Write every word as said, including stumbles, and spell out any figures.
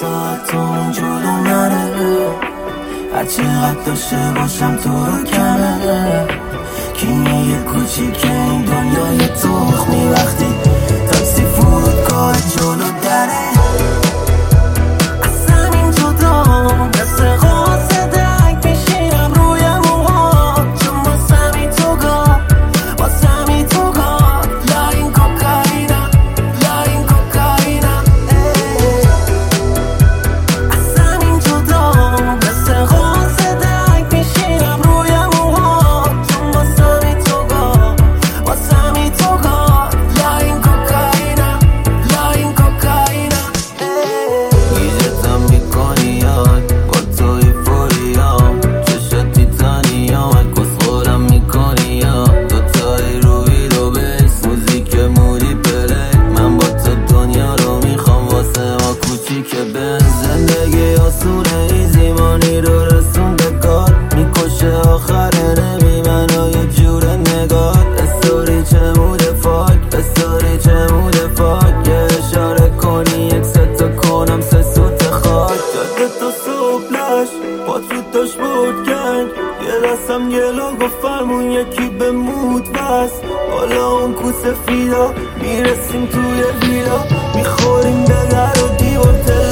ساعت اون جلو منه، هرچقدر داشته باشم تو رو کمه. کیمیه کوچیک این دنیای تخمی، وقتی تاکسی فرودگاه جلو دره. از همین جدا مثل غاز درک میشینم روی موهات، چون واسمی تو گاه واسمی تو گاه لا این کوکائینم لا این کوکائینم. از همین جدا مثل غاز درک میشینم روی موهات، چون واسمی تو گاه واسمی تو گاه لا این کوکائینم لا این کوکائینم. گیجتم میکنی یاد با توی فوریام، چشات تیتانیام کسخورم میکنی یاد. دوتایی روی رو بیس موزیک مودی پلی، من با تو دنیا رو میخوام واسه ما کوچیک بن. زندگی آسونه ایزی مانی رو رسون به کار، میکشه آخره نمی منو یه جور نگاه. استوری چه موده فاک استوری چه موده فاک، یه اشاره کنی یک ستا کنم سه سوت خاک. جاده تا صبح لش پات رو داشت بود گنگ، یه دستم گلو گفت فرمون یکی به مود بس. حالا اون کوسه فیدا میرسیم توی ویلا، میخوریم به در و دیوار.